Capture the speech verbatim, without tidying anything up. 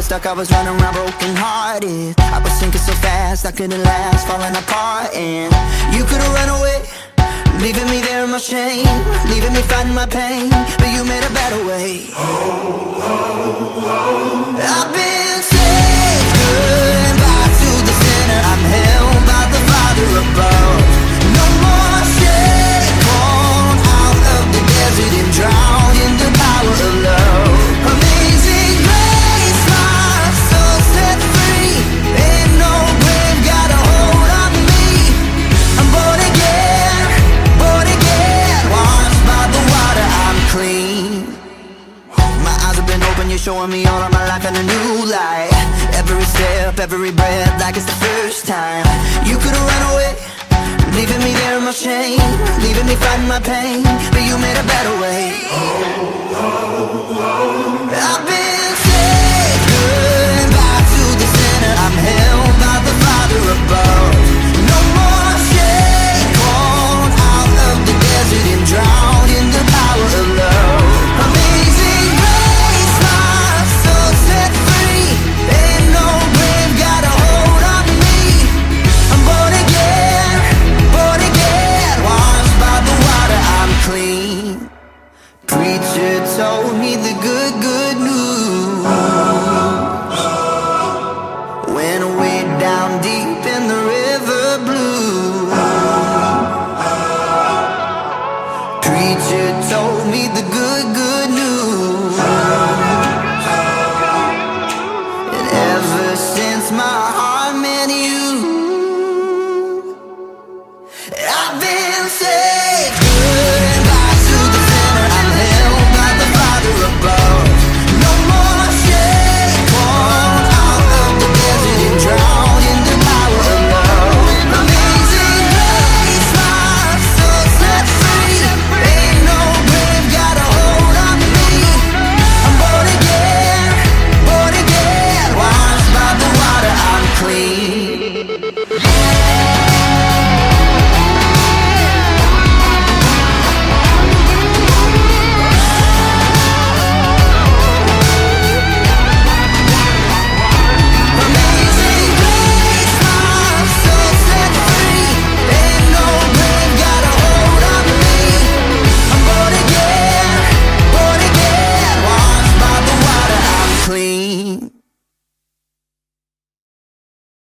stuck, I was running around broken hearted. I was sinking so fast, I couldn't last, falling apart. And you could've run away, leaving me there in my shame, leaving me fighting my pain, but you made a better way. I've been saved, goodbye to the sinner. I'm held by the Father above. No more shame, born out of the desert and drowned in the power of love. Amazing grace, my soul set free. Ain't no grave got a hold on me. I'm born again, born again, washed by the water, I'm clean. My eyes have been open, you're showing me all of my life in a new light. Every step, every breath, like it's the first time. You could've run away, leaving me there in my shame, leaving me fighting my pain, but you made a better way. I've been saved, goodbye to the sinner. I'm held by the Father above. No more shame, born out of the desert and drowned in the power of love. Amazing grace, my soul set free. Ain't no grave got a hold on me. I'm born again, born again, washed by the water, I'm clean. Preacher told me the good, good news when way down deep in the river blue. Preacher told me the good, good news, and ever since my heart met you, I've been saved.